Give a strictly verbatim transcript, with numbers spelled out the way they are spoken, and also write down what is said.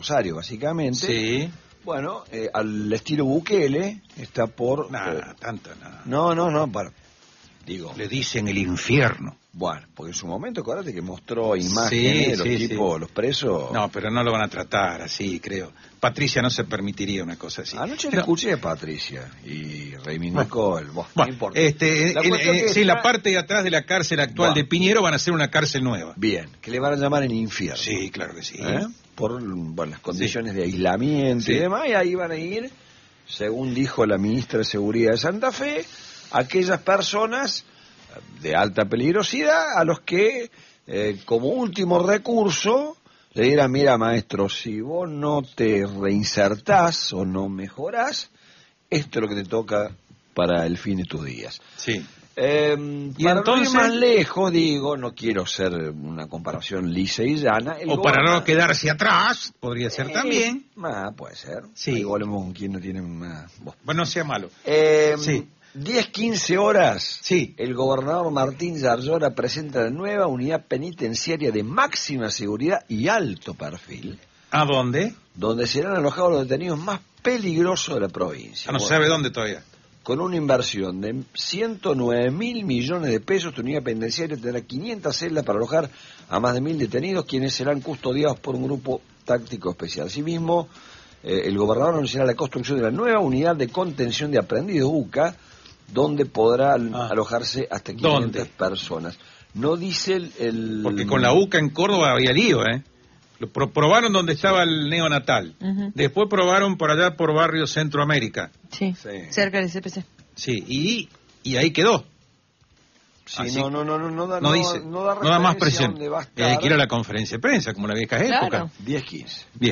Rosario, básicamente. Sí. Bueno, eh, al estilo Bukele, está por... Nada, eh, tanto nada. No, no, no, para... Digo... Le dicen el infierno. Bueno, porque en su momento, acuérdate que mostró imágenes Sí, de los sí, tipos, sí. los presos... No, pero no lo van a tratar así, creo. Patricia no se permitiría una cosa así. Anoche le No. escuché a Patricia y reivindicó el... Bueno, Bueno, no importa. este, La el- cuestión eh, que sí, está- la parte de atrás de la cárcel actual Bueno. de Piñero van a ser una cárcel nueva. Bien, que le van a llamar en infierno. Sí, claro que sí. ¿Eh? Por bueno, las condiciones Sí. de aislamiento Sí. y demás, y ahí van a ir, según dijo la ministra de Seguridad de Santa Fe, aquellas personas de alta peligrosidad a los que, eh, como último recurso, le dirán, mira maestro, si vos no te reinsertás o no mejorás, esto es lo que te toca para el fin de tus días. Sí. Eh, ¿Y para entonces? no ir más lejos, digo, no quiero ser una comparación lisa y llana. el O para no gobernador- quedarse atrás, podría ser Eh, también. ah, puede ser. Sí. Ahí volvemos con quien no tiene una... Bueno. Bueno, no sea malo. Eh, Sí. diez, quince horas, Sí. el gobernador Martín Zarzora presenta la nueva unidad penitenciaria de máxima seguridad y alto perfil, ¿A dónde? donde serán alojados los detenidos más peligrosos de la provincia. Ah, no Bueno, sabe dónde todavía. Con una inversión de ciento nueve mil millones de pesos, esta unidad penitenciaria tendrá quinientas celdas para alojar a más de mil detenidos, quienes serán custodiados por un grupo táctico especial. Asimismo, eh, el gobernador anunciará la construcción de la nueva unidad de contención de aprendidos U C A, donde podrán Ah. alojarse hasta quinientas ¿Dónde? personas. No dice el... el- Porque con la U C A en Córdoba había lío, ¿eh? Lo pro- probaron donde estaba el neonatal. Ujú. Después probaron por allá por barrio Centroamérica. Sí, Sí. cerca del C P C. Sí, y, y ahí quedó. Sí, Así- no, no, no, no, no da, No no, dice, no da no da más referencia a presión. dónde va a Y hay estar. que ir a la conferencia de prensa, como la vieja Claro. época. diez, quince. Bien.